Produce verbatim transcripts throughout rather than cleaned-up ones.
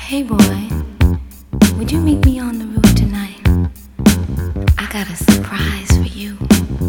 Hey boy, would you meet me on the roof tonight? I got a surprise for you.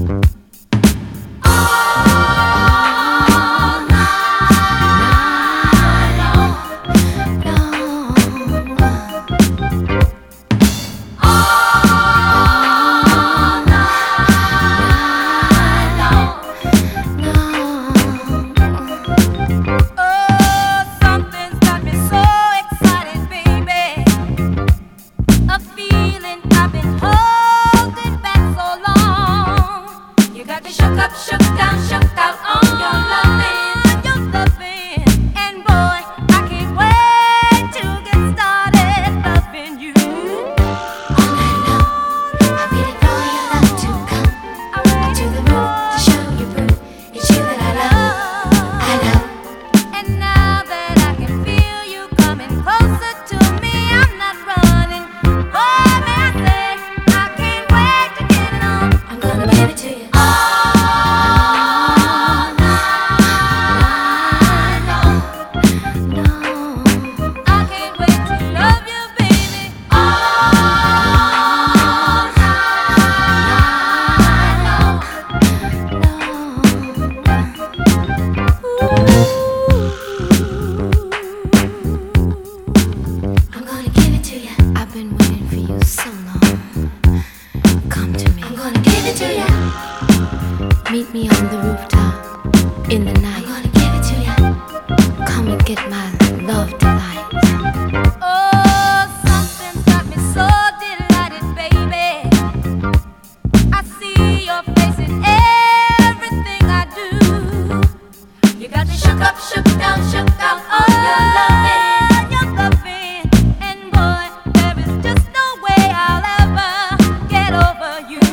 Meet me on the rooftop in the night. I'm gonna give it to ya. Come and get my love delight. Oh, something's got me so delighted, baby. I see your face in everything I do. You got me shook up, shook down, shook out on your loving, your loving. And boy, there is just no way I'll ever get over you.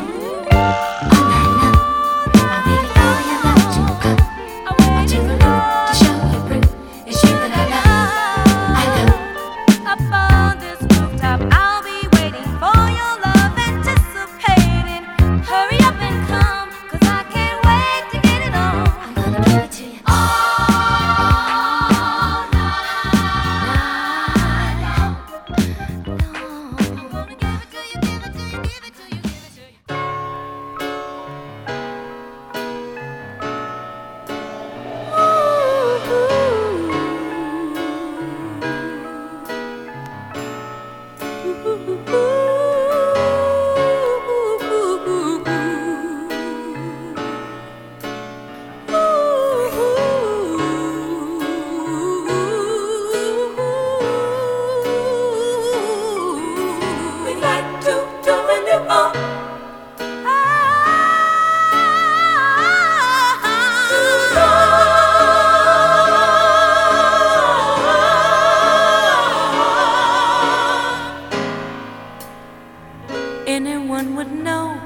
Anyone would know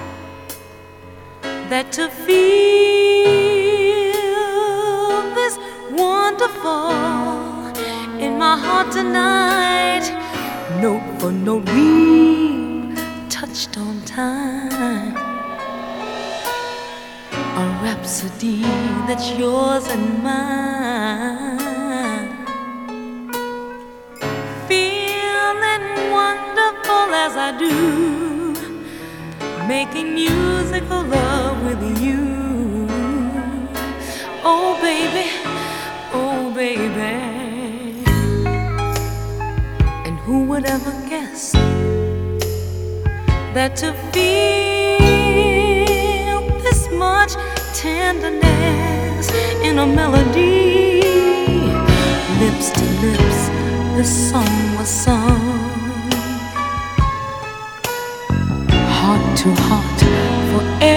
that to feel this wonderful in my heart tonight, note for note we touched on time, a rhapsody that's yours and mine, feeling wonderful as I do, making musical love with you. Oh baby, oh baby. And who would ever guess that to feel this much tenderness in a melody, lips to lips, this song was sung, heart to heart, forever.